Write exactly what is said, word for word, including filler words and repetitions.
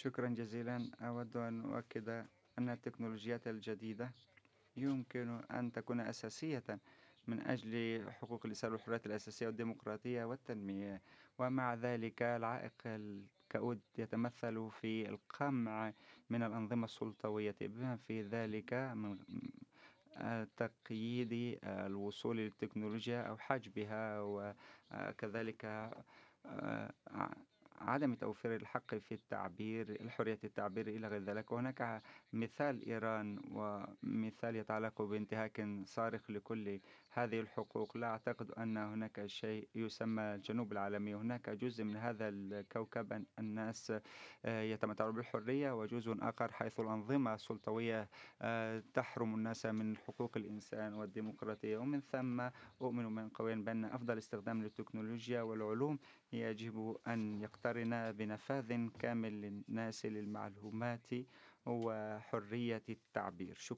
شكرا جزيلا. أود أن أؤكد أن التكنولوجيات الجديدة يمكن أن تكون أساسية من أجل حقوق الإنسان والحريات الأساسية والديمقراطية والتنمية، ومع ذلك العائق الكؤود يتمثل في القمع من الأنظمة السلطوية، بما في ذلك من آه، تقييد آه، الوصول للتكنولوجيا أو حجبها، وكذلك آه، ع- عدم توفير الحق في التعبير، الحرية التعبير إلى غير ذلك. وهناك مثال إيران، ومثال يتعلق بانتهاك صارخ لكل هذه الحقوق. لا أعتقد أن هناك شيء يسمى الجنوب العالمي. هناك جزء من هذا الكوكب أن الناس آه، يتمتعون بالحرية، وجزء آخر حيث الأنظمة السلطوية آه، تحرم الناس من حقوق الإنسان والديمقراطية. ومن ثم أؤمن من قويا بأن أفضل استخدام للتكنولوجيا والعلوم يجب أن يقترن بنفاذ كامل للناس للمعلومات وحرية التعبير. شكرا.